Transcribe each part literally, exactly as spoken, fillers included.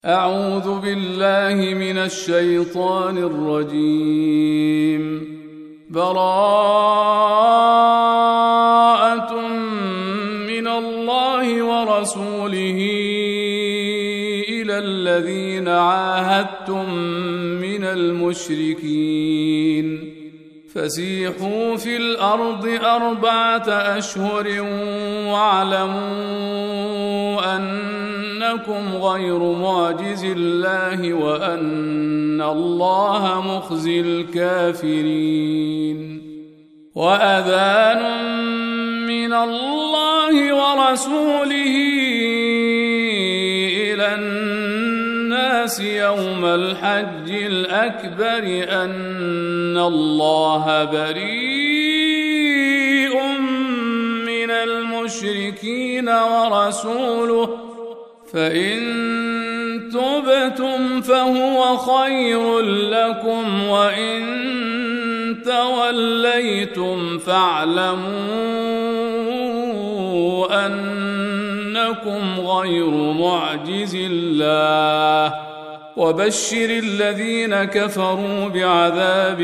أعوذ بالله من الشيطان الرجيم. براءة من الله ورسوله إلى الذين عاهدتم من المشركين فسيحوا في الأرض أربعة أشهر واعلموا أنكم غير معجز الله وأن الله مخزي الكافرين. وأذان من الله ورسوله إلى الناس يوم الحج الأكبر أن الله بريء من المشركين ورسوله فإن تبتم فهو خير لكم وإن توليتم فاعلموا أنكم غير معجز الله وبشر الذين كفروا بعذاب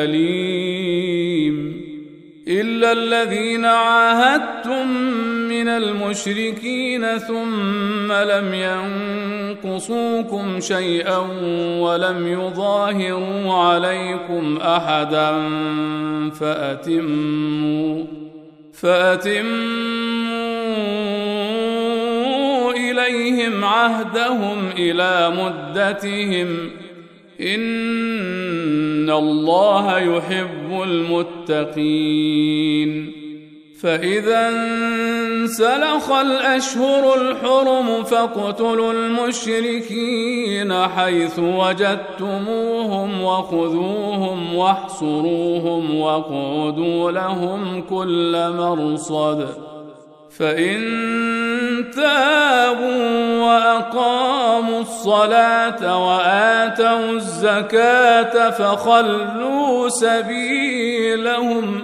أليم. إلا الذين عاهدتم من المشركين ثم لم ينقصوكم شيئا ولم يظاهروا عليكم أحدا فأتموا فأتموا إليهم عهدهم إلى مدتهم إن الله يحب المتقين. فإذا انسلخ الأشهر الحرم فاقتلوا المشركين حيث وجدتموهم وخذوهم واحصروهم واقعدوا لهم كل مرصد فإن تابوا وأقاموا الصلاة وآتوا الزكاة فخلوا سبيلهم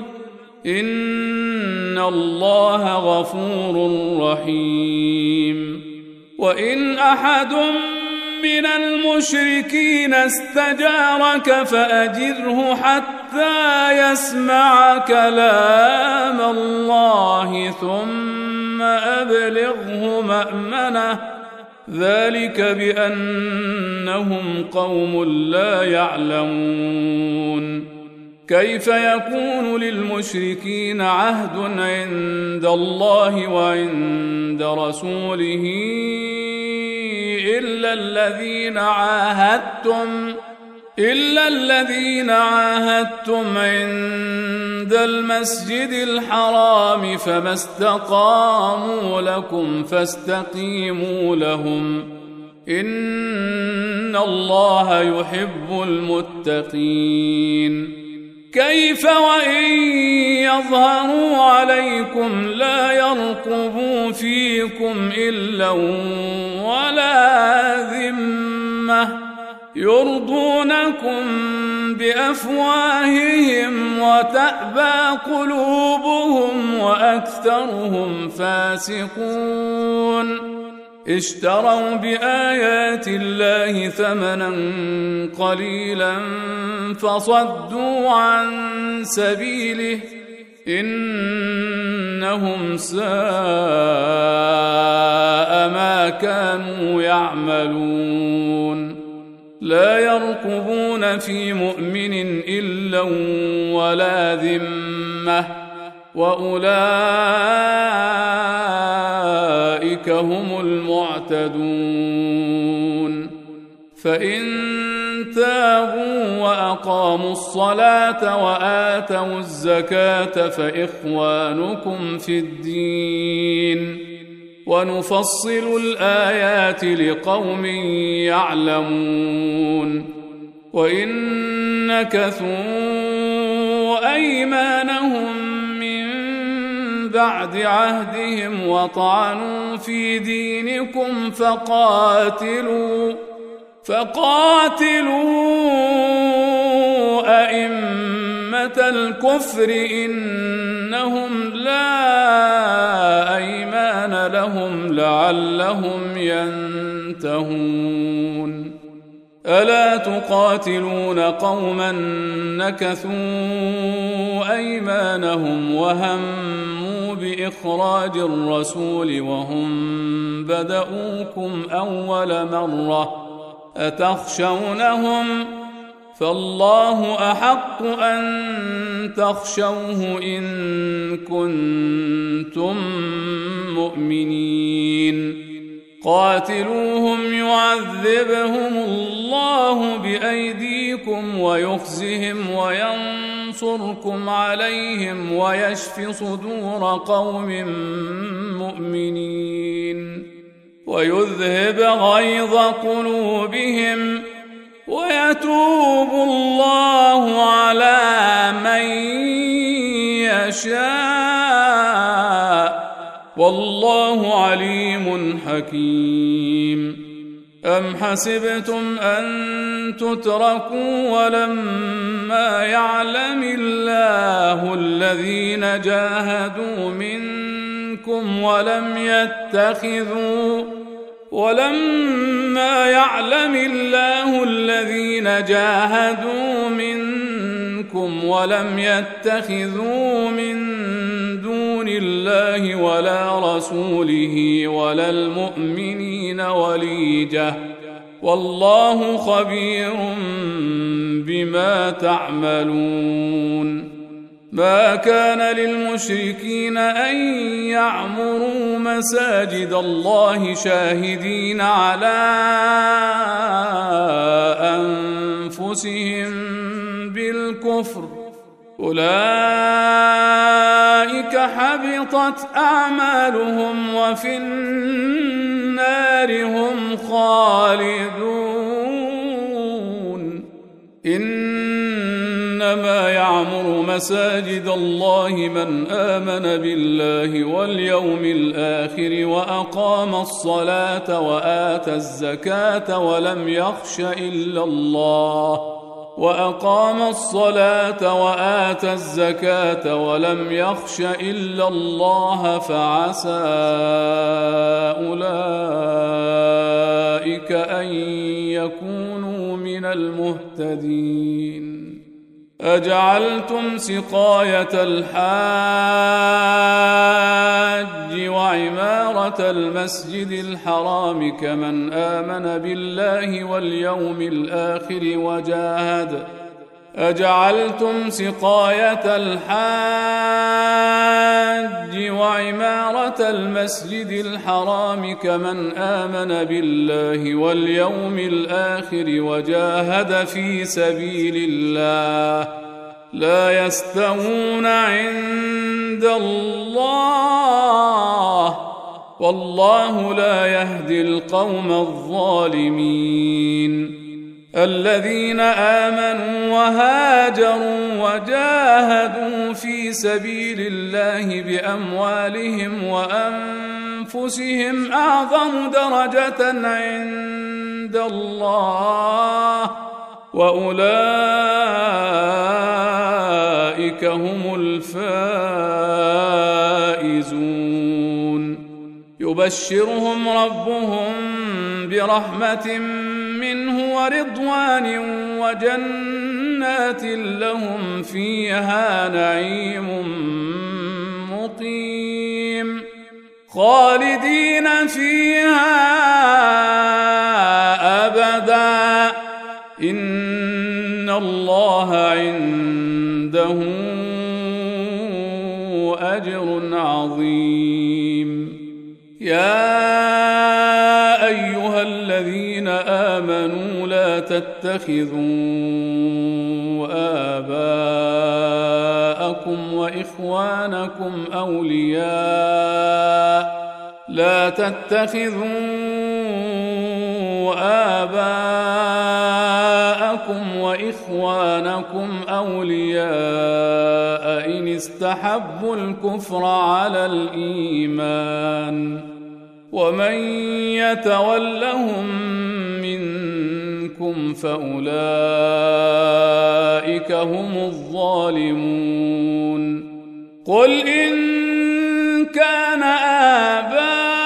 إن الله غفور رحيم. وإن أحد من المشركين استجارك فأجره حتى يسمع كلام الله ثم أبلغه مأمنه ذلك بأنهم قوم لا يعلمون. كيف يكون للمشركين عهد عند الله وعند رسوله إلا الذين عاهدتم إلا الذين عاهدتم عند المسجد الحرام فما استقاموا لكم فاستقيموا لهم إن الله يحب المتقين. كيف وإن يظهروا عليكم لا يرقبوا فيكم إلا ولا ذمة يرضونكم بأفواههم وتأبى قلوبهم وأكثرهم فاسقون. اشتروا بآيات الله ثمنا قليلا فصدوا عن سبيله إنهم ساء ما كانوا يعملون. لا يرقبون في مؤمن إلا ولا ذمة وأولئك هم المعتدون. فإن تابوا وأقاموا الصلاة وآتوا الزكاة فإخوانكم في الدين ونفصل الآيات لقوم يعلمون. وإن نكثوا أيمانهم بعد عهدهم وطعنوا في دينكم فقاتلوا فقاتلوا أئمة الكفر إنهم لا أيمان لهم لعلهم ينتهون ألا تقاتلون قوما نكثوا أيمانهم وهموا بإخراج الرسول وهم بدؤوكم أول مرة أتخشونهم فالله أحق أن تخشوه إن كنتم مؤمنين قاتلوهم يعذبهم الله بأيديكم ويخزهم وينصركم عليهم ويشف صدور قوم مؤمنين ويذهب غيظ قلوبهم ويتوب الله على من يشاء والله عليم حكيم أم حسبتم أن تتركوا ولما يعلم الله الذين جاهدوا منكم ولم يتخذوا ولما يعلم الله الذين جاهدوا منكم ولم يتخذوا من دون الله ولا رسوله ولا المؤمنين وليجة والله خبير بما تعملون ما كان للمشركين أن يعمروا مساجد الله شاهدين على أنفسهم بالكفر أولئك حبطت أعمالهم وفي النار هم خالدون إنما يعمر مساجد الله من آمن بالله واليوم الآخر وأقام الصلاة وآتى الزكاة ولم يخش إلا الله وأقام الصلاة وآتى الزكاة ولم يخش إلا الله فعسى أولئك أن يكونوا من المهتدين أجعلتم سقاية الحاج وعمارة المسجد الحرام كمن آمن بالله واليوم الآخر وجاهد أجعلتم سقاية الحاج وعمارة المسجد الحرام كمن آمن بالله واليوم الآخر وجاهد في سبيل الله لا يستوون عند الله والله لا يهدي القوم الظالمين الذين آمنوا وهاجروا وجاهدوا في سبيل الله بأموالهم وأنفسهم أعظم درجة عند الله وأولئك هم الفائزون يبشرهم ربهم برحمة منه ورضوان وجنات لهم فيها نعيم مقيم خالدين فيها أبدا إن الله عنده أجر عظيم يا أيها الذين آمنوا لا تتخذوا آباءكم وإخوانكم أولياء لا تتخذوا آباءكم وإخوانكم أولياء إن استحبوا الكفر على الإيمان ومن يتولهم منكم فأولئك هم الظالمون قل إن كان آباؤكم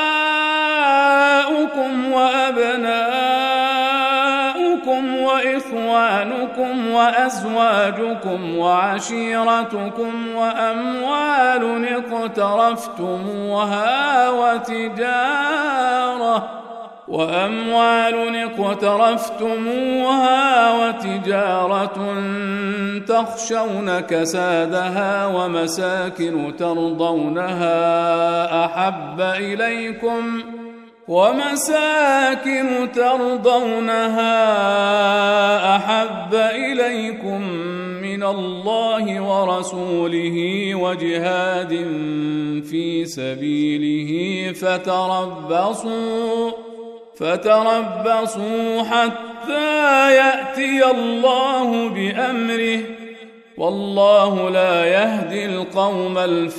وأبناؤكم وإخوانكم وأزواجكم وعشيرتكم وأموال اقترفتموها وتجارة وأموال اقترفتموها وتجارة تخشون كسادها ومساكن ترضونها أحب إليكم ومساكن ترضونها أحب إليكم من الله ورسوله وجهاد في سبيله فتربصوا فتربصوا حتى يأتي الله بأمره والله لا يهدي القوم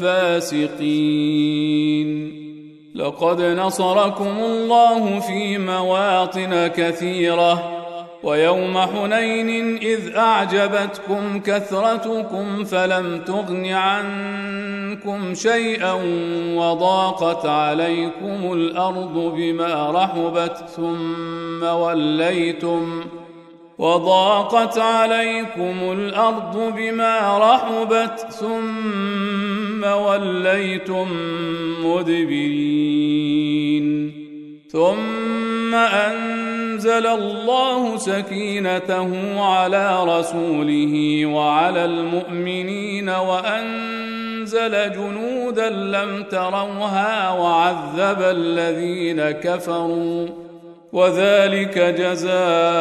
الفاسقين. لقد نصركم الله في مواطن كثيرة ويوم حنين إذ أعجبتكم كثرتكم فلم تغن عنكم شيئا وضاقت عليكم الأرض بما رحبت ثم وليتم وضاقت عليكم الأرض بما رحبت ثم وليتم مدبرين ثم أنزل الله سكينته على رسوله وعلى المؤمنين وأنزل جنودا لم تروها وعذب الذين كفروا وذلك جزاء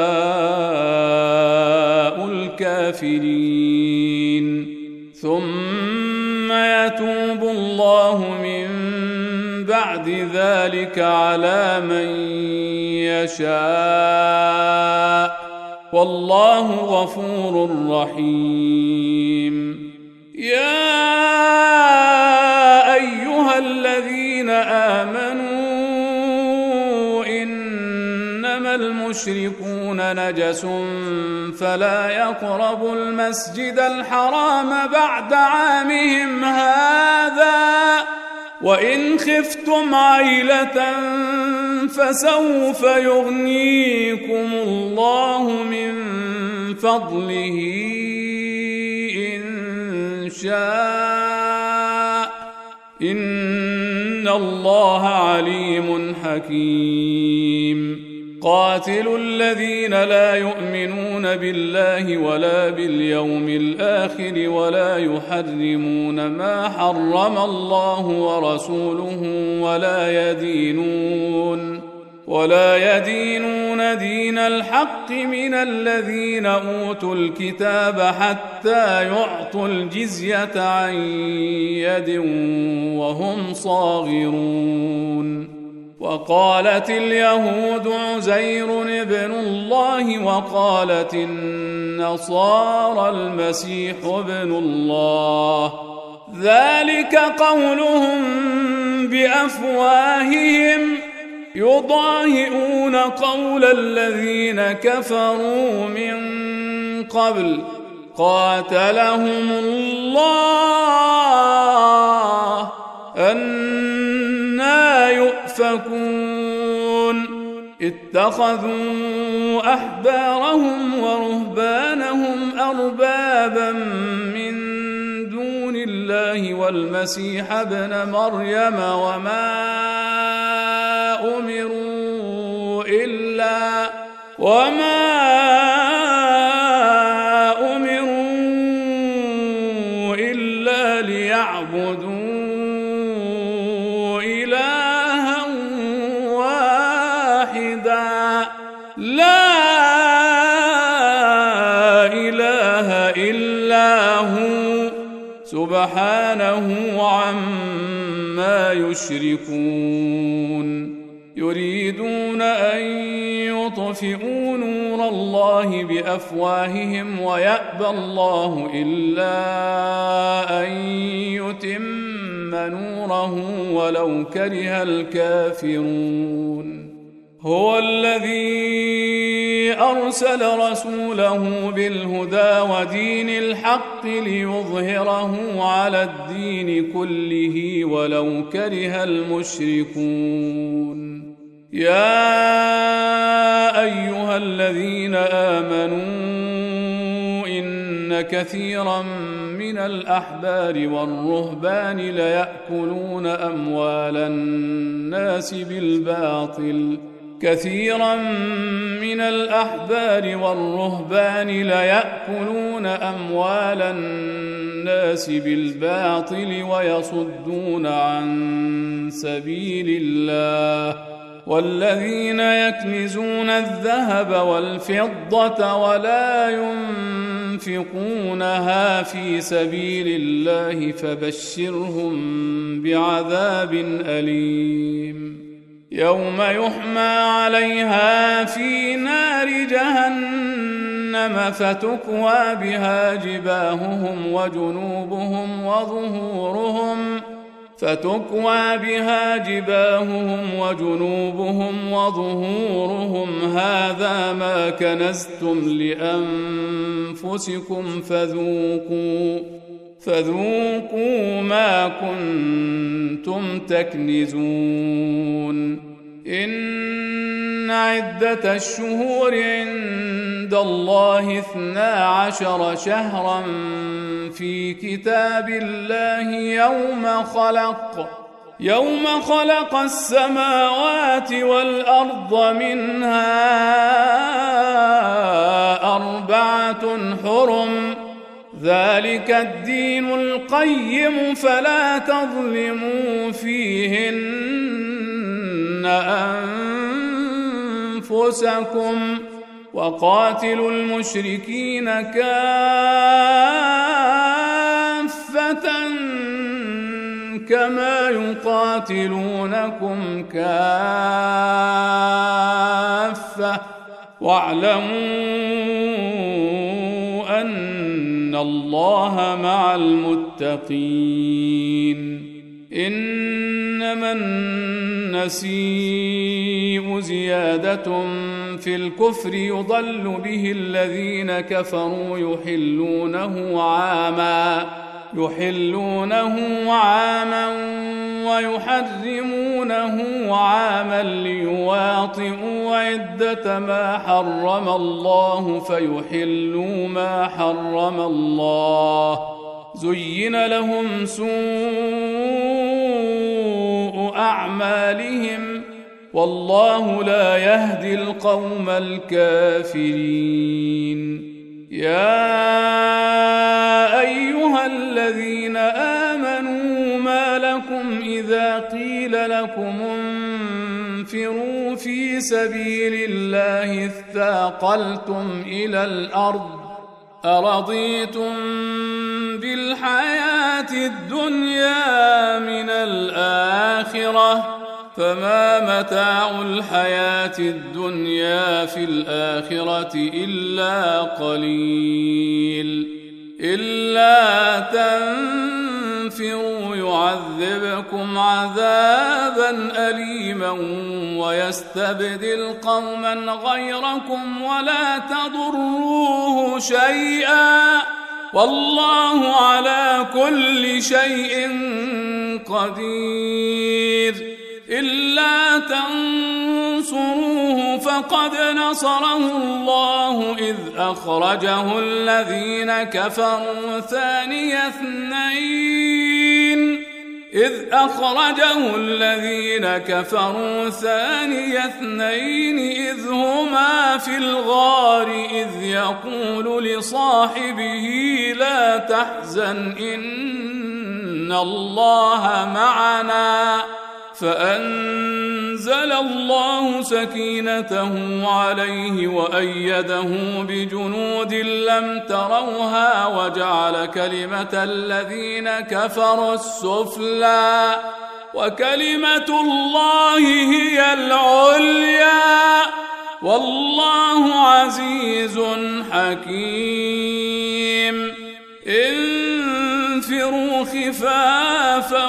الكافرين. ثم يتوب الله من بعد ذلك على من يشاء والله غفور رحيم. يا أيها الذين آمنوا إنما المشركون نجس فلا يقربوا المسجد الحرام بعد عامهم هذا وإن خفتم عيلة فسوف يغنيكم الله من فضله إن شاء إن الله عليم حكيم. قاتلوا الذين لا يؤمنون بالله ولا باليوم الآخر ولا يحرمون ما حرم الله ورسوله ولا يدينون ولا يدينون دين الحق من الذين أوتوا الكتاب حتى يعطوا الجزية عن يد وهم صاغرون. وقالت اليهود عزير ابن الله وقالت النصارى المسيح ابن الله ذلك قولهم بأفواههم يضاهئون قول الذين كفروا من قبل قاتلهم الله أنى يؤفكون. اتخذوا أحبارهم ورهبانهم أربابا من دون الله والمسيح ابن مريم وما أمروا إلا وما أمروا إلا ليعبدوا إلها واحدا لا إله إلا هو سبحانه عما يشركون. يريدون أن يطفئوا نور الله بأفواههم ويأبى الله إلا أن يتم نوره ولو كره الكافرون. هو الذي أرسل رسوله بالهدى ودين الحق ليظهره على الدين كله ولو كره المشركون. يا الذين آمنوا إن كثيرا من الأحبار والرهبان ليأكلون أموال الناس بالباطل كثيرا من الأحبار والرهبان ليأكلون أموال الناس بالباطل ويصدون عن سبيل الله والذين يكنزون الذهب والفضة ولا ينفقونها في سبيل الله فبشرهم بعذاب أليم يوم يحمى عليها في نار جهنم فتكوى بها جباههم وجنوبهم وظهورهم فتكوى بها جباههم وجنوبهم وظهورهم هذا ما كنزتم لأنفسكم فذوقوا فذوقوا ما كنتم تكنزون إن عدة الشهور عند الله اثنا عشر شهرا في كتاب الله يوم خلق يوم خلق السماوات والأرض منها أربعة حرم ذلك الدين القيم فلا تظلموا فيهن أنفسكم وقاتلوا المشركين كافة كما يقاتلونكم كافة واعلموا أن الله مع المتقين إنما النسيء زيادة في الكفر يضل به الذين كفروا يحلونه عاما يحلونه عاما ويحرمونه عاما ليواطئوا عدة ما حرم الله فيحلوا ما حرم الله زين لهم سوء أعمالهم والله لا يهدي القوم الكافرين يا أيها الذين آمنوا ما لكم إذا قيل لكم انفروا في سبيل الله اثاقلتم إلى الأرض أرضيتم بالحياة الدنيا من الآخرة فما متاع الحياة الدنيا في الآخرة إلا قليل إلا تنفروا يعذبكم عذابا أليما ويستبدل قوما غيركم ولا تضروه شيئا والله على كل شيء قدير إلا تنصروه فقد نصره الله إذ أخرجه الذين كفروا ثاني اثنين إذ أخرجه الذين كفروا ثاني اثنين إذ هما في الغار إذ يقول لصاحبه لا تحزن إن الله معنا فأنزل الله سكينته عليه وأيده بجنود لم تروها وجعل كلمة الذين كفروا السفلى وكلمة الله هي العليا والله عزيز حكيم انفروا خفافا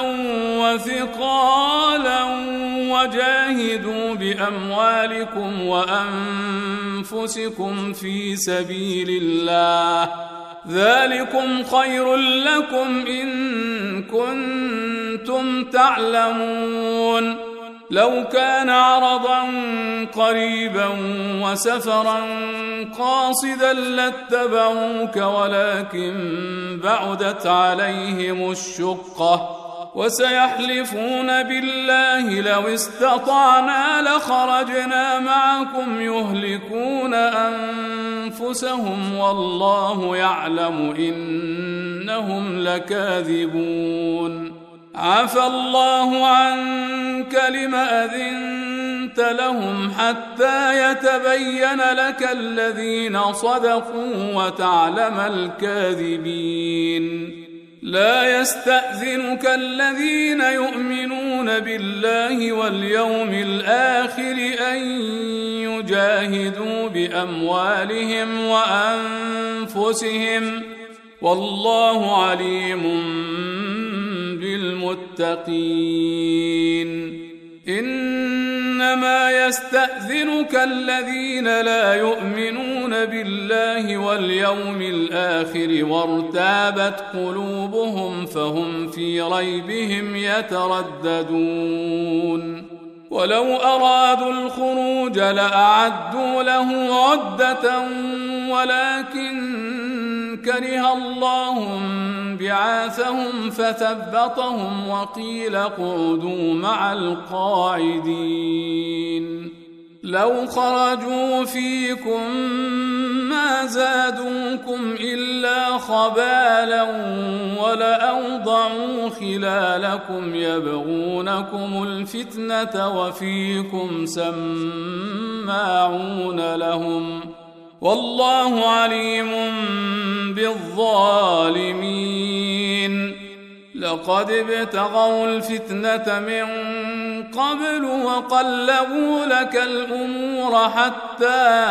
وثقالا وجاهدوا بأموالكم وأنفسكم في سبيل الله ذلكم خير لكم إن كنتم تعلمون لو كان عرضا قريبا وسفرا قاصدا لاتبعوك ولكن بعدت عليهم الشقة وسيحلفون بالله لو استطعنا لخرجنا معكم يهلكون أنفسهم والله يعلم إنهم لكاذبون عفى الله عنك لم أذنت لهم حتى يتبين لك الذين صدقوا وتعلم الكاذبين لا يستأذنك الذين يؤمنون بالله واليوم الآخر أن يجاهدوا بأموالهم وأنفسهم والله عليم بالمتقين إنما يستأذنك الذين لا يؤمنون بالله واليوم الآخر وارتابت قلوبهم فهم في ريبهم يترددون ولو أرادوا الخروج لأعدوا له عدة ولكن كره الله بعاثهم فثبطهم وقيل اقعدوا مع القاعدين لو خرجوا فيكم ما زادوكم إلا خبالا ولأوضعوا خلالكم يبغونكم الفتنة وفيكم سماعون لهم والله عليم بالظالمين لقد ابتغوا الفتنة من قبل وقلبوا لك الأمور حتى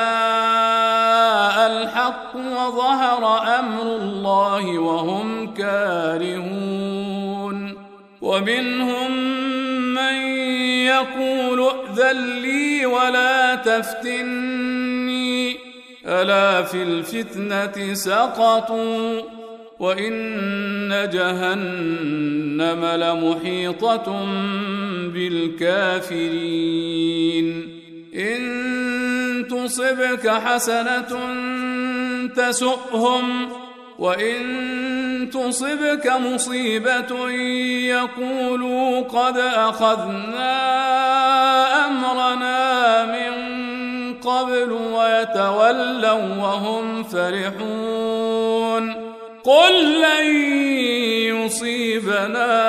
جاء الحق وظهر أمر الله وهم كارهون ومنهم من يقول ائذن لي ولا تفتني ألا في الفتنة سقطوا وإن جهنم لمحيطة بالكافرين إن تصبك حسنة تسؤهم وإن تصبك مصيبة يقولوا قد أخذنا أمرنا من قبل ويتولوا وهم فرحون قل لن يصيبنا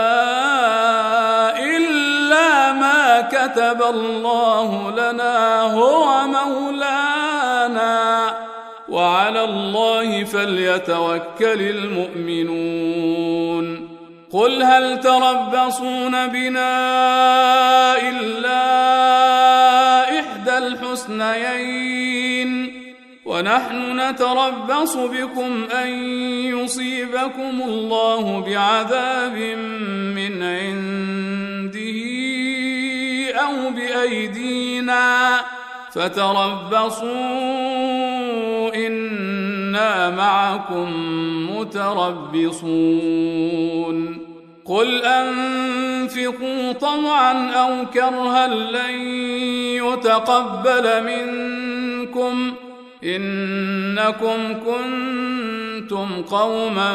إلا ما كتب الله لنا هو مولانا وعلى الله فليتوكل المؤمنون قل هل تربصون بنا إلا إحدى الحسنيين ونحن نتربص بكم أن يصيبكم الله بعذاب من عنده أو بأيدينا فتربصوا إنا معكم متربصون قل أنفقوا طوعا أو كرها لن يتقبل منكم إنكم كنتم قوما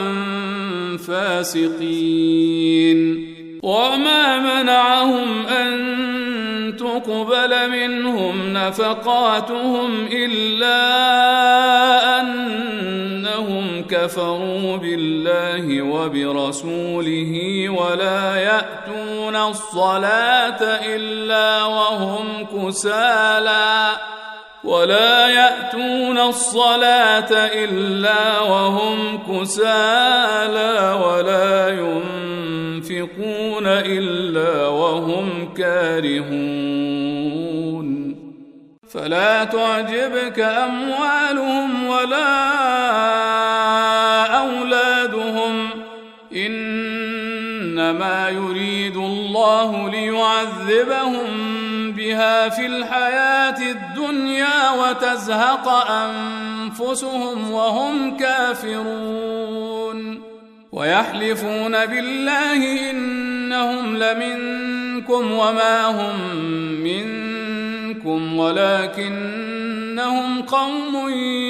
فاسقين وما منعهم أن تقبل منهم نفقاتهم إلا أنهم كفروا بالله وبرسوله ولا يأتون الصلاة إلا وهم كسالى ولا يأتون الصلاة إلا وهم كسالى ولا ينفقون إلا وهم كارهون فلا تعجبك أموالهم ولا أولادهم إنما يريد الله ليعذبهم بها في الحياة الدنيا وتزهق أنفسهم وهم كافرون ويحلفون بالله إنهم لمنكم منكم وما هم منكم ولكنهم قوم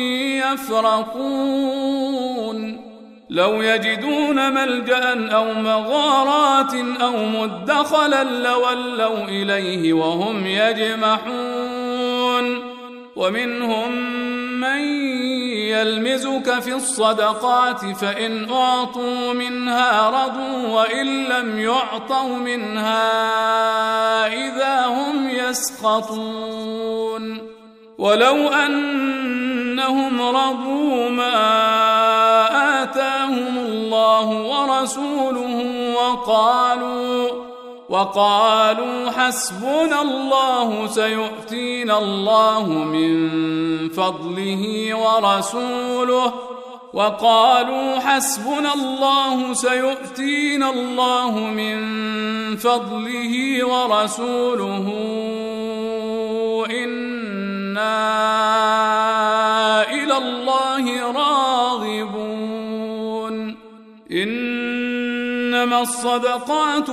يفرقون لو يجدون ملجأ أو مغارات أو مدخلا لولوا إليه وهم يجمحون ومنهم من يلمزك في الصدقات فإن أعطوا منها رضوا وإن لم يعطوا منها إذا هم يسخطون ولو أنهم رضوا ما آتاهم الله ورسوله وقالوا وقالوا حسبنا الله سيؤتينا الله من فضله ورسوله وقالوا حسبنا الله سيؤتينا الله من فضله ورسوله إنا إلى الله راغبون إنما الصدقات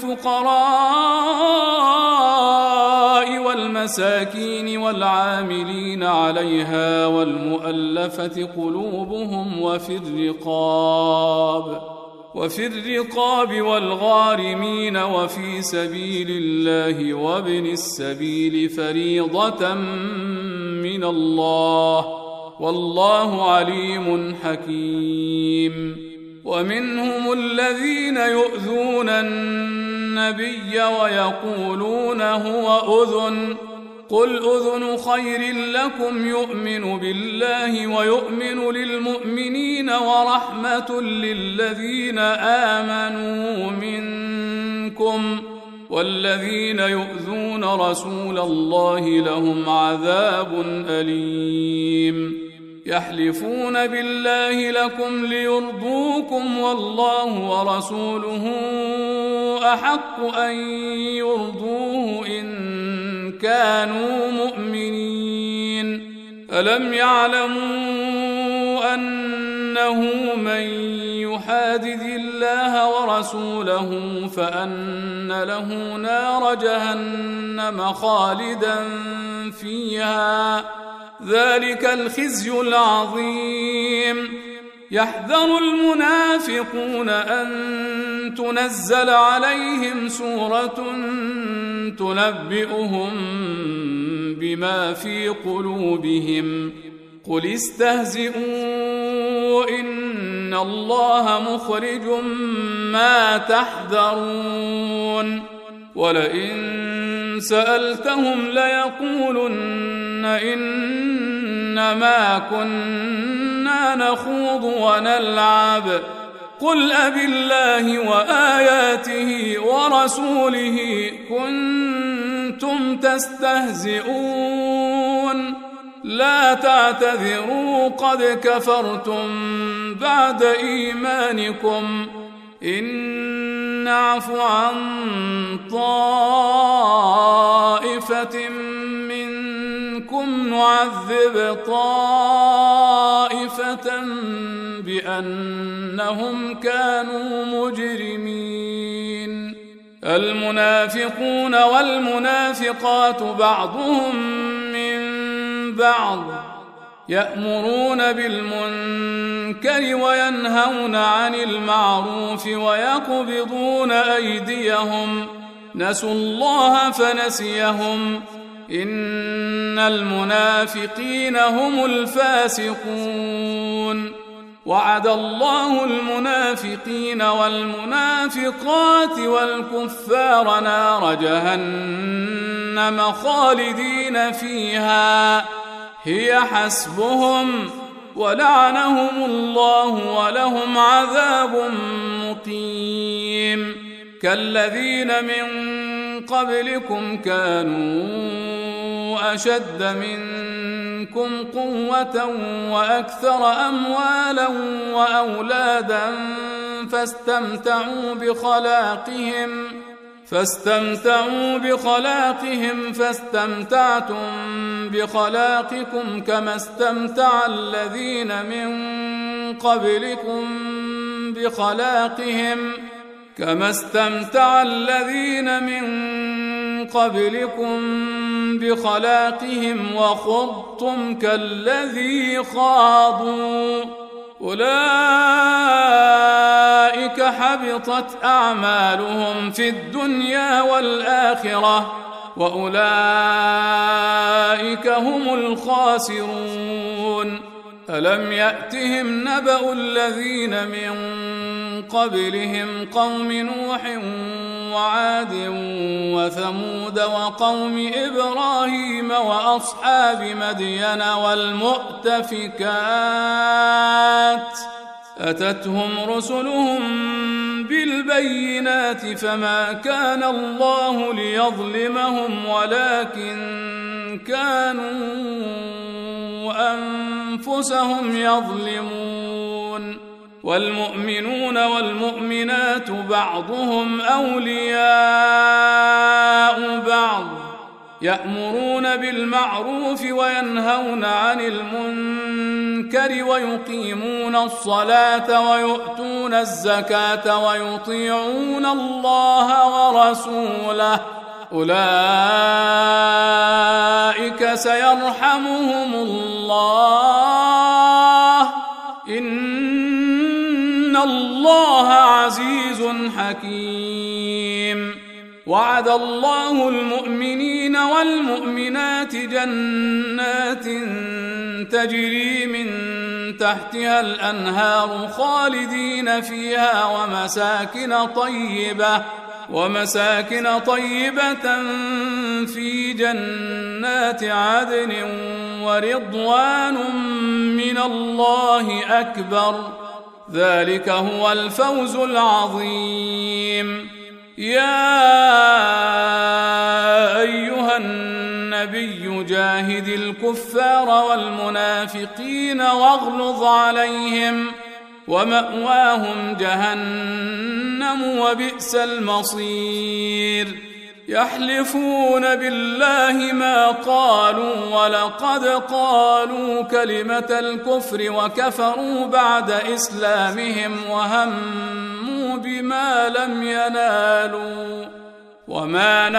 للفقراء والمساكين والعاملين عليها والمؤلفة قلوبهم وفي الرقاب وفي الرقاب والغارمين وفي سبيل الله وابن السبيل فريضة من الله والله عليم حكيم ومنهم الذين يؤذون النبي ويقولون هو أذن قل أذن خير لكم يؤمن بالله ويؤمن للمؤمنين ورحمة للذين آمنوا منكم والذين يؤذون رسول الله لهم عذاب أليم يحلفون بالله لكم ليرضوكم والله ورسوله أحق أن يرضوه إن كانوا مؤمنين ألم يعلموا أنه من يحادد الله ورسوله فأن له نار جهنم خالدا فيها ذلك الخزي العظيم يحذر المنافقون أن تنزل عليهم سورة تنبئهم بما في قلوبهم قل استهزئوا إن الله مخرج ما تحذرون ولئن سألتهم ليقولن إنما كنا نخوض ونلعب قل أبالله وآياته ورسوله كنتم تستهزئون لا تعتذروا قد كفرتم بعد إيمانكم إن نعف عن طائفة منكم نعذب طائفة بأنهم كانوا مجرمين المنافقون والمنافقات بعضهم من بعض يأمرون بالمنكر وينهون عن المعروف ويقبضون أيديهم نسوا الله فنسيهم إن المنافقين هم الفاسقون وعد الله المنافقين والمنافقات والكفار نار جهنم خالدين فيها هي حسبهم ولعنهم الله ولهم عذاب مقيم كالذين من قبلكم كانوا أشد منكم قوة وأكثر أموالا وأولادا فاستمتعوا بخلاقهم فاستمتعوا بخلاقهم فاستمتعتم بخلاقكم كما استمتع الذين من قبلكم بخلاقهم كما استمتع الذين من قبلكم بخلاقهم وخضتم كالذي خاضوا أولئك حبطت أعمالهم في الدنيا والآخرة وأولئك هم الخاسرون ألم يأتهم نبأ الذين من قبلهم قوم نوح وعاد وثمود وقوم إبراهيم وأصحاب مدين والمؤتفكات أتتهم رسلهم بالبينات فما كان الله ليظلمهم ولكن كانوا أنفسهم يظلمون والمؤمنون والمؤمنات بعضهم أولياء بعض يأمرون بالمعروف وينهون عن المنكر ويقيمون الصلاة ويؤتون الزكاة ويطيعون الله ورسوله أولئك سيرحمهم الله إن الله عزيز حكيم وعد الله المؤمنين والمؤمنات جنات تجري من تحتها الأنهار خالدين فيها ومساكن طيبة ومساكن طيبة في جنات عدن ورضوان من الله أكبر ذلك هو الفوز العظيم يا أيها النبي جاهد الكفار والمنافقين واغلظ عليهم ومأواهم جهنم وبئس المصير يحلفون بالله ما قالوا ولقد قالوا كلمة الكفر وكفروا بعد إسلامهم وهموا بما لم ينالوا وما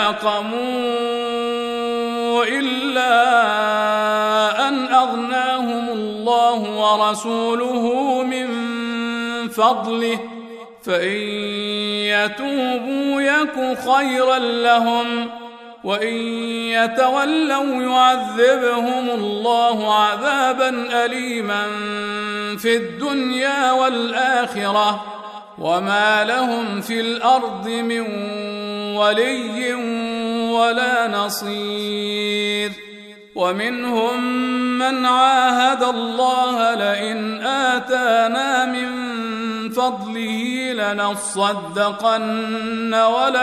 نقموا إلا أن أغناهم الله ورسوله من فضله فإن يتوبوا يك خيرا لهم وإن يتولوا يعذبهم الله عذابا أليما في الدنيا والآخرة وما لهم في الأرض من ولي ولا نصير ومنهم من عاهد الله لئن آتانا من فضله لنصدقن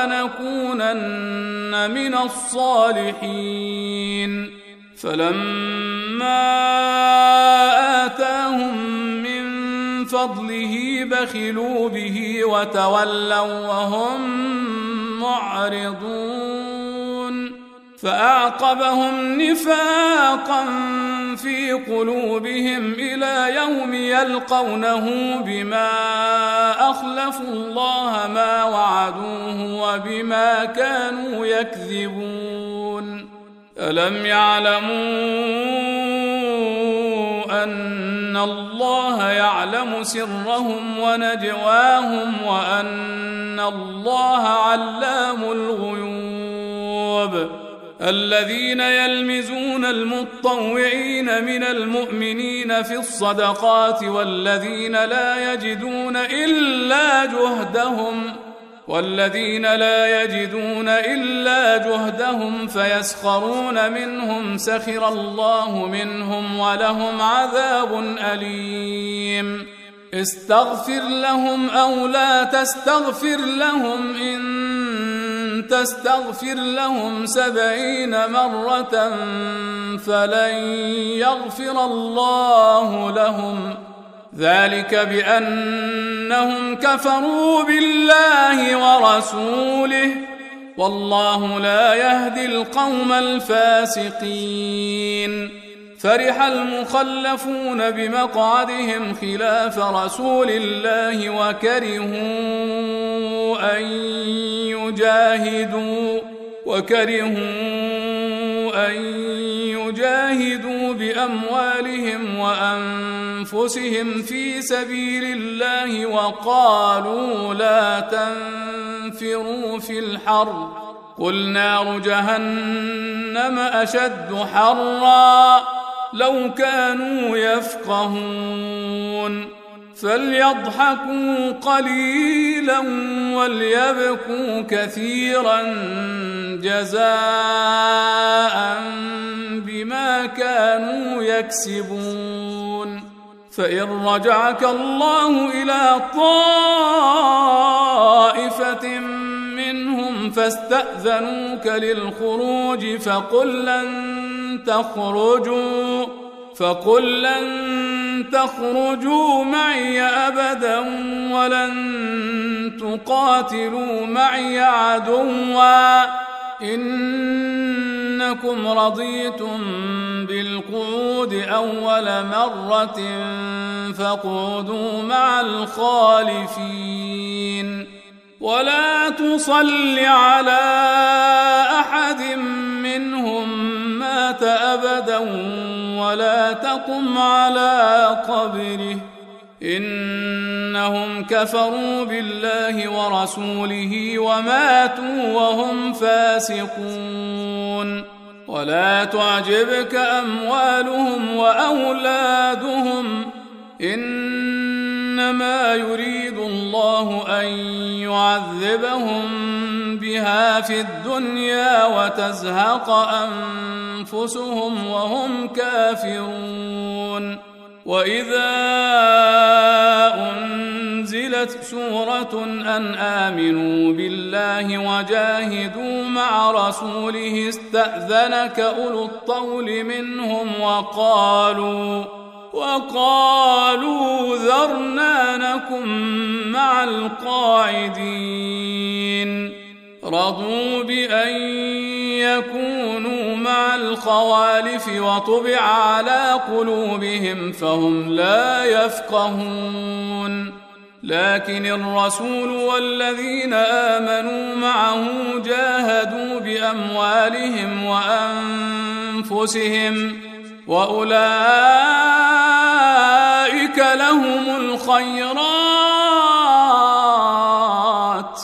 ولنكونن من الصالحين فلما آتاهم من فضله بخلوا به وتولوا وهم معرضون فأعقبهم نفاقا في قلوبهم إلى يوم يلقونه بما أخلفوا الله ما وعدوه وبما كانوا يكذبون ألم يعلموا أن الله يعلم سرهم ونجواهم وأن الله علام الغيوب الذين يلمزون المطوعين من المؤمنين في الصدقات والذين لا يجدون إلا جهدهم والذين لا يجدون إلا جهدهم فيسخرون منهم سخر الله منهم ولهم عذاب أليم استغفر لهم أو لا تستغفر لهم إن تستغفر لهم سبعين مرة فلن يغفر الله لهم ذلك بأنهم كفروا بالله ورسوله والله لا يهدي القوم الفاسقين فرح المخلفون بمقعدهم خلاف رسول الله وكرهوا أن يجاهدوا وكرهوا أن يجاهدوا بأموالهم وأنفسهم في سبيل الله وقالوا لا تنفروا في الحر قل نار جهنم أشد حرا لو كانوا يفقهون فليضحكوا قليلا وليبكوا كثيرا جزاء بما كانوا يكسبون فإن رجعك الله إلى طائفة منهم فاستأذنوك للخروج فقل لن تخرجوا فقل لن تخرجوا معي أبدا ولن تقاتلوا معي عدوا إنكم رضيتم بالقعود أول مرة فاقعدوا مع الخالفين ولا تصل على أحد منهم مات أبدا ولا تقم على قبره إنهم كفروا بالله ورسوله وماتوا وهم فاسقون ولا تعجبك أموالهم وأولادهم إنما يريد الله أن يعذبهم بها في الدنيا وتزهق أنفسهم وهم كافرون وإذا أنزلت سورة أن آمنوا بالله وجاهدوا مع رسوله استأذنك أولو الطول منهم وقالوا وقالوا ذرنا نكن مع القاعدين رضوا بأن يكونوا مع الخوالف وطبع على قلوبهم فهم لا يفقهون لكن الرسول والذين آمنوا معه جاهدوا بأموالهم وأنفسهم وأولئك لهم الخيرات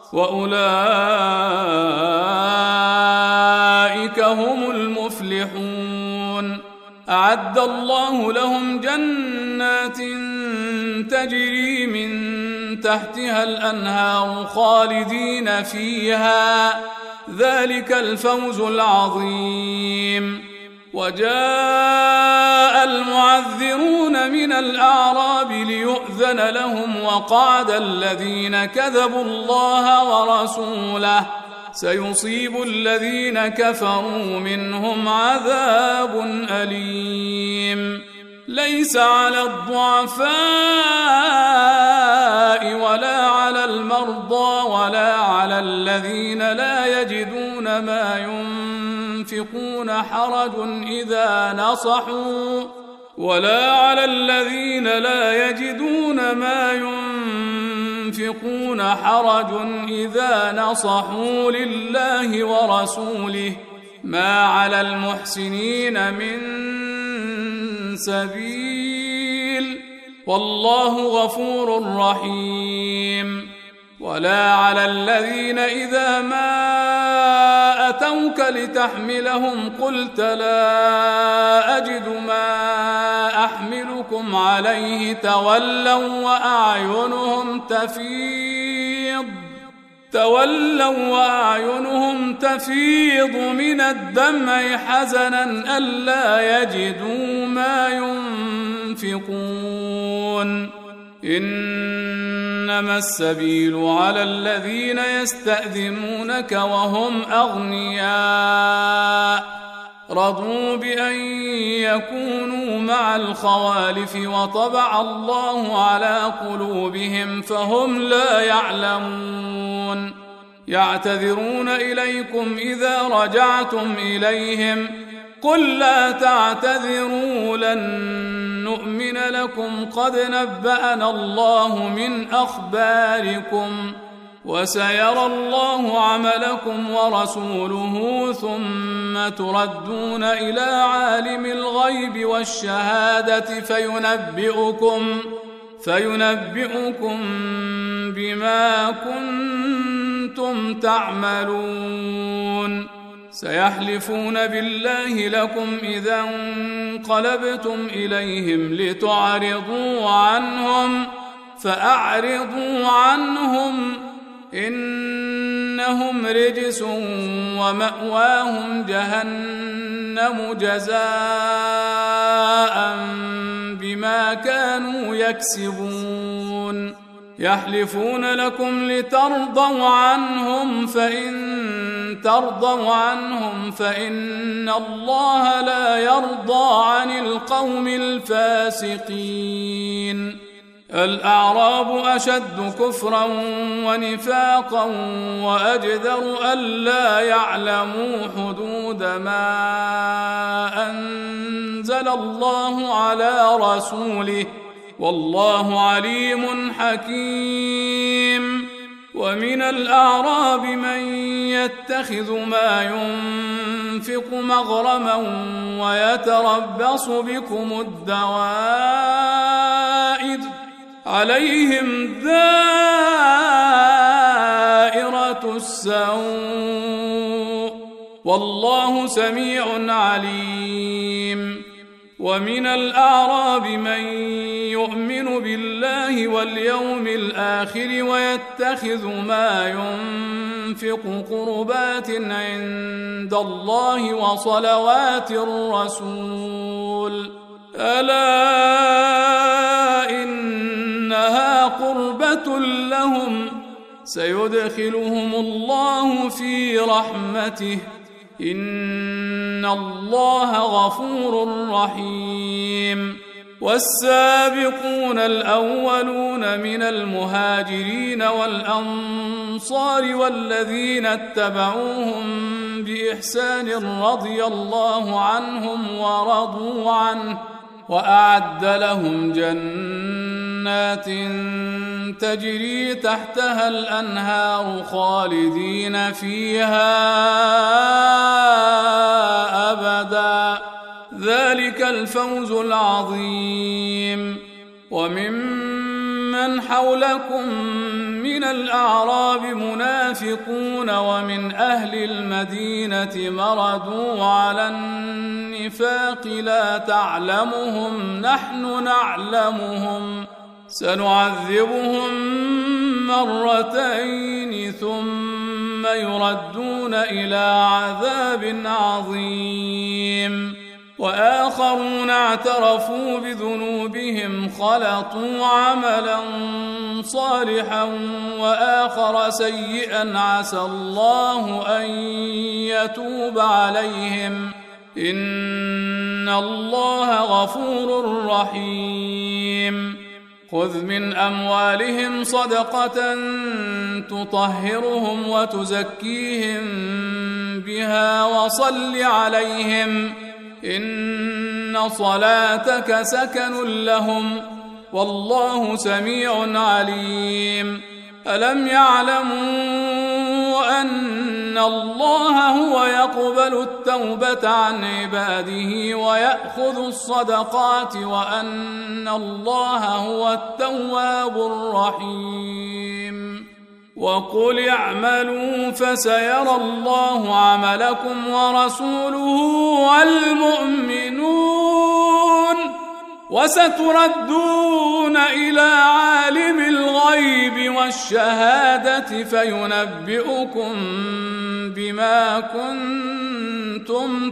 وأولئك هم المفلحون أعد الله لهم جنات تجري من تحتها الأنهار خالدين فيها ذلك الفوز العظيم وجاء المعذرون من الأعراب ليؤذن لهم وقعد الذين كذبوا الله ورسوله سيصيب الذين كفروا منهم عذاب أليم ليس على الضعفاء ولا على المرضى ولا على الذين لا يجدون ما ينفقون حرج إذا نصحوا ولا على الذين لا يجدون ما ينفقون حرج إذا نصحوا لله ورسوله ما على المحسنين من سبيل والله غفور رحيم ولا على الذين إذا ما أتوك لتحملهم قلت لا أجد ما أحملكم عليه تولوا وأعينهم تفيض تولوا وأعينهم تفيض من الدمع حزنا ألا يجدوا ما ينفقون إنما السبيل على الذين يستأذنونك وهم أغنياء رضوا بأن يكونوا مع الخوالف وطبع الله على قلوبهم فهم لا يعلمون يعتذرون إليكم إذا رجعتم إليهم قل لا تعتذروا لن نؤمن لكم قد نبأنا الله من أخباركم وسيرى الله عملكم ورسوله ثم تردون إلى عالم الغيب والشهادة فينبئكم فينبئكم بما كنتم تعملون سيحلفون بالله لكم إذا انقلبتم إليهم لتعرضوا عنهم فأعرضوا عنهم إنهم رجس ومأواهم جهنم جزاء بما كانوا يكسبون يحلفون لكم لترضوا عنهم فإن ترضوا عنهم فإن الله لا يرضى عن القوم الفاسقين الأعراب أشد كفرا ونفاقا وأجدر ألا يعلموا حدود ما أنزل الله على رسوله والله عليم حكيم ومن الأعراب من يتخذ ما ينفق مغرما ويتربص بكم الدوائر عليهم دائرة السوء والله سميع عليم ومن الأعراب من يؤمن بالله واليوم الآخر ويتخذ ما ينفق قربات عند الله وصلوات الرسول ألا إنها قربة لهم سيدخلهم الله في رحمته إن الله غفور رحيم والسابقون الأولون من المهاجرين والأنصار والذين اتبعوهم بإحسان رضي الله عنهم ورضوا عنه وأعد لهم جنات تجري تحتها الأنهار خالدين فيها أبدا ذلك الفوز العظيم وممن حولكم من الأعراب منافقون ومن أهل المدينة مردوا على النفاق لا تعلمهم نحن نعلمهم سنعذبهم مرتين ثم يردون إلى عذاب عظيم وآخرون اعترفوا بذنوبهم خلطوا عملا صالحا وآخر سيئا عسى الله أن يتوب عليهم إن الله غفور رحيم خذ من أموالهم صدقة تطهرهم وتزكيهم بها وصل عليهم إن صلاتك سكن لهم والله سميع عليم ألم يعلموا أن الله هو يقبل التوبة عن عباده ويأخذ الصدقات وأن الله هو التواب الرحيم وقل اعملوا فسيرى الله عملكم ورسوله والمؤمنون وستردون إلى عالم الغيب والشهادة فينبئكم بما كنتم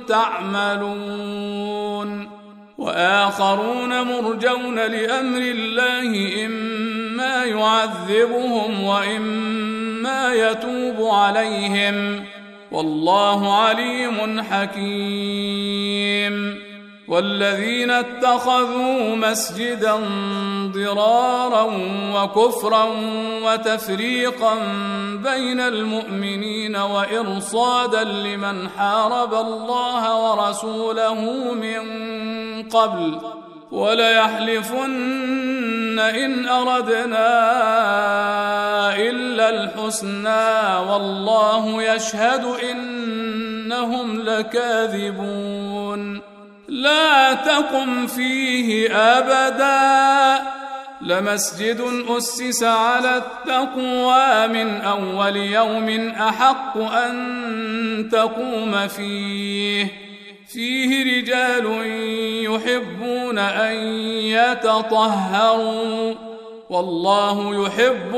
تعملون وآخرون مرجون لأمر الله إما يعذبهم وإما يتوب عليهم والله عليم حكيم والذين اتخذوا مسجدا ضرارا وكفرا وتفريقا بين المؤمنين وإرصادا لمن حارب الله ورسوله من قبل وليحلفن إن أردنا إلا الحسنى والله يشهد إنهم لكاذبون لا تقم فيه أبدا لمسجد أسس على التقوى من أول يوم أحق أن تقوم فيه فيه رجال يحبون أن يتطهروا والله يحب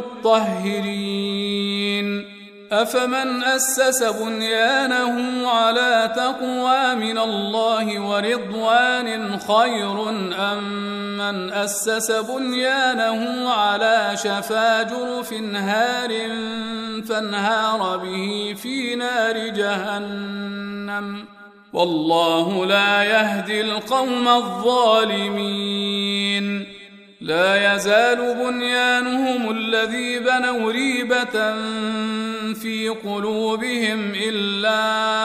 المطهرين أفمن أسس بنيانه على تقوى من الله ورضوان خير أم من أسس بنيانه على شفا جرف هار فانهار به في نار جهنم والله لا يهدي القوم الظالمين لا يزال بنيانهم الذي بنوا ريبة في قلوبهم إلا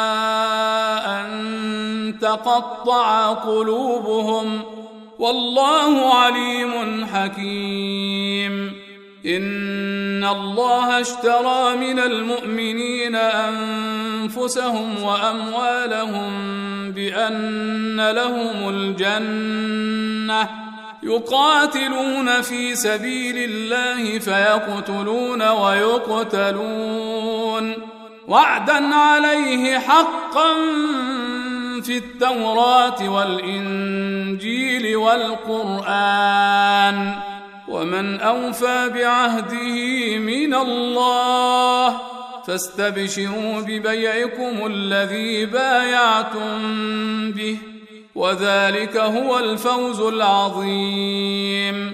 أن تقطع قلوبهم والله عليم حكيم إن الله اشترى من المؤمنين أنفسهم وأموالهم بأن لهم الجنة يقاتلون في سبيل الله فيقتلون ويقتلون وعدا عليه حقا في التوراة والإنجيل والقرآن ومن أوفى بعهده من الله فاستبشروا ببيعكم الذي بايعتم به وذلك هو الفوز العظيم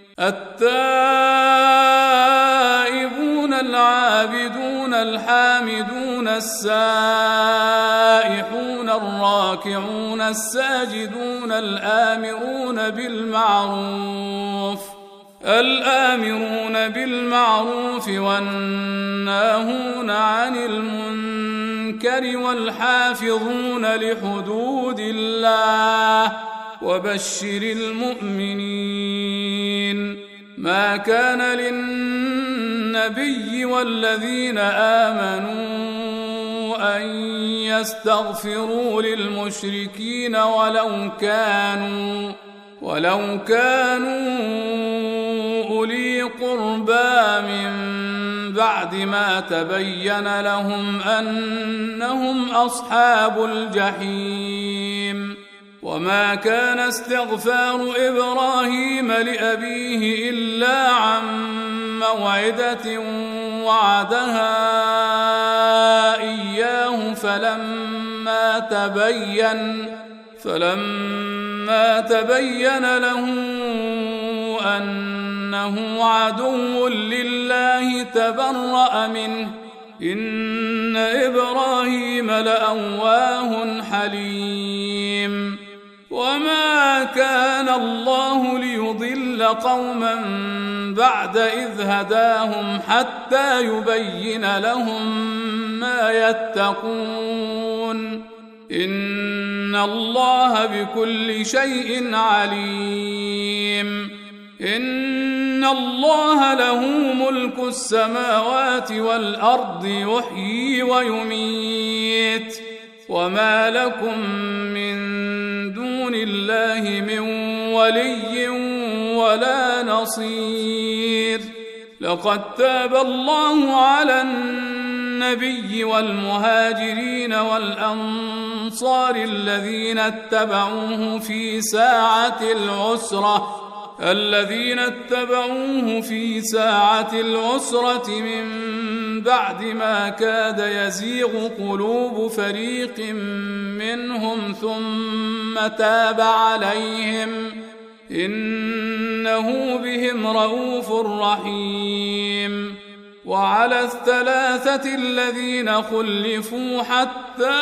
التائبون العابدون الحامدون السائحون الراكعون الساجدون الآمرون بالمعروف الآمرون بالمعروف والناهون عن المنكر والحافظون لحدود الله وبشر المؤمنين ما كان للنبي والذين آمنوا أن يستغفروا للمشركين ولو كانوا ولو كانوا أولي قربى من بعد ما تبين لهم أنهم أصحاب الجحيم وما كان استغفار إبراهيم لأبيه إلا عن موعدة وعدها إياه فلما تبين فلما تبين له أنه عدو لله تبرأ منه إن إبراهيم لأواه حليم وما كان الله ليضل قوما بعد إذ هداهم حتى يبين لهم ما يتقون إن الله بكل شيء عليم إن الله له ملك السماوات والأرض يحيي ويميت وما لكم من دون الله من ولي ولا نصير لقد تاب الله على النبي والمهاجرين والأنصار الذين اتبعوه في ساعة العسرة الذين اتبعوه في ساعة العسرة من بعد ما كاد يزيغ قلوب فريق منهم ثم تاب عليهم إنه بهم رؤوف رحيم وعلى الثلاثة الذين خلفوا حتى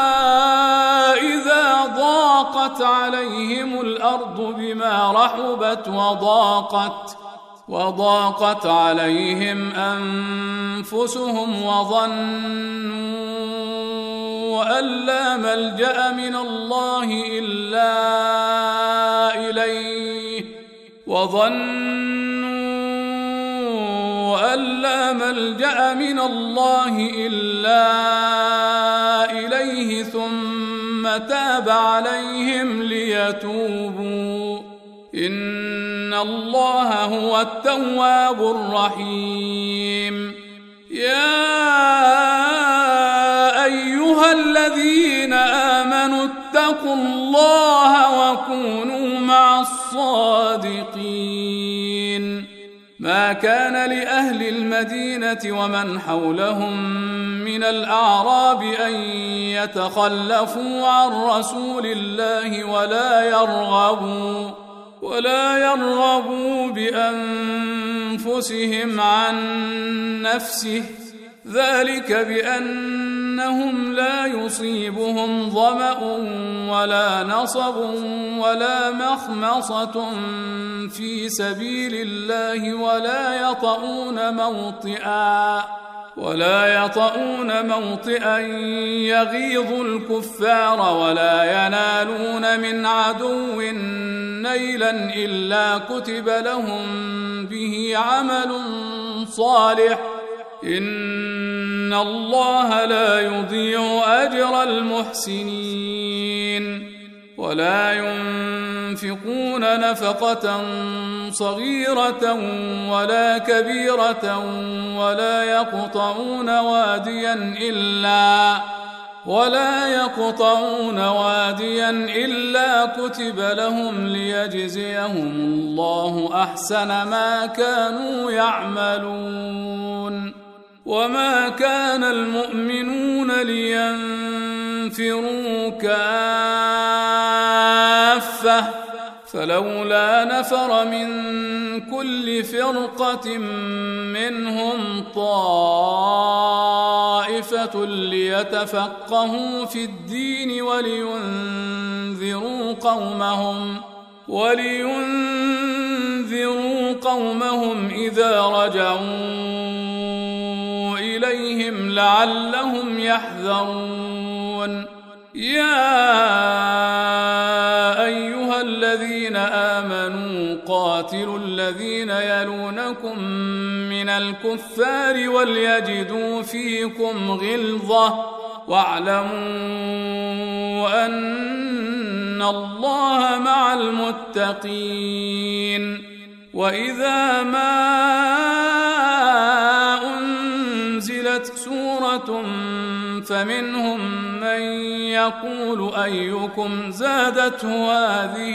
إذا ضاقت عليهم الأرض بما رحبت وضاقت وضاقت عليهم أنفسهم وظنوا أن لا ملجأ من الله إلا إليه وظنوا أن لا ملجأ من الله إلا إليه ثم تاب عليهم ليتوبوا إن الله هو التواب الرحيم. يا أيها الذين آمنوا اتقوا الله وكونوا مع الصادقين. ما كان لأهل المدينة ومن حولهم من الأعراب أن يتخلفوا عن رسول الله ولا يرغبوا ولا يرغبوا بأنفسهم عن نفسه ذلك بأنهم لا يصيبهم ظمأ ولا نصب ولا مخمصة في سبيل الله ولا يطؤون موطئا ولا يطؤون موطئا يغيظ الكفار ولا ينالون من عدو نيلا إلا كتب لهم به عمل صالح إن الله لا يضيع أجر المحسنين. ولا ينفقون نفقة صغيرة ولا كبيرة ولا يقطعون واديا إلا ولا يقطعون واديا إلا كتب لهم ليجزيهم الله أحسن ما كانوا يعملون. وما كان المؤمنون لينفروا كافة فلولا نفر من كل فرقة منهم طائفة ليتفقهوا في الدين ولينذروا قومهم ولينذروا قومهم إذا رجعوا إليهم لعلهم يحذرون. يا أيها الذين آمنوا قاتلوا الذين يلونكم من الكفار وليجدوا فيكم غلظة واعلموا أن الله مع المتقين. وإذا ما أنزلت سورة فمنهم من يقول أيكم زادته هذه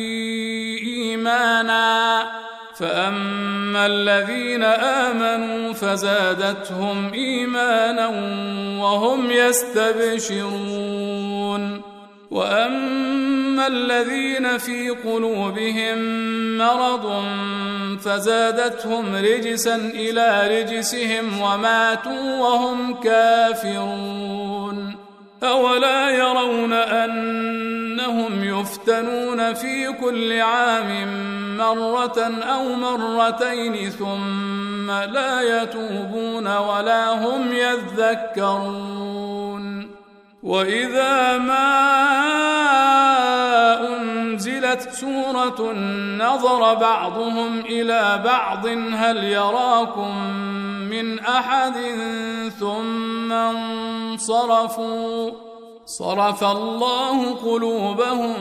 إيمانا فأما الذين آمنوا فزادتهم إيمانا وهم يستبشرون. وأما الذين في قلوبهم مرض فزادتهم رجسا إلى رجسهم وماتوا وهم كافرون. أولا يرون أنهم يفتنون في كل عام مرة أو مرتين ثم لا يتوبون ولا هم يذكرون. وإذا ما أنزلت سورة نظر بعضهم إلى بعض هل يراكم من أحد ثم انصرفوا صرف الله قلوبهم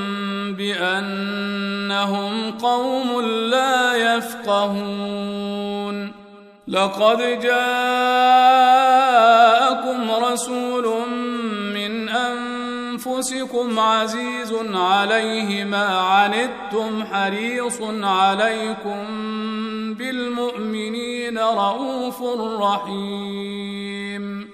بأنهم قوم لا يفقهون. لقد جاءكم رسول من أنفسكم عزيز عليه ما عنتم حريص عليكم بالمؤمنين رؤوف رحيم.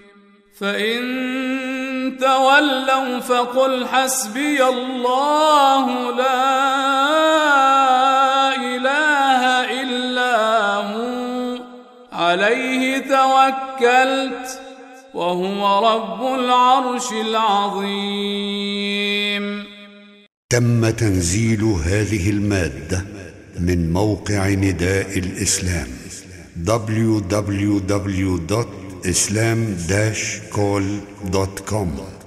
فإن تولوا فقل حسبي الله لا إله إلا هو عليه توكلت وهو رب العرش العظيم. تم تنزيل هذه المادة من موقع نداء الإسلام دبليو دبليو دبليو دوت islam dash call دوت كوم.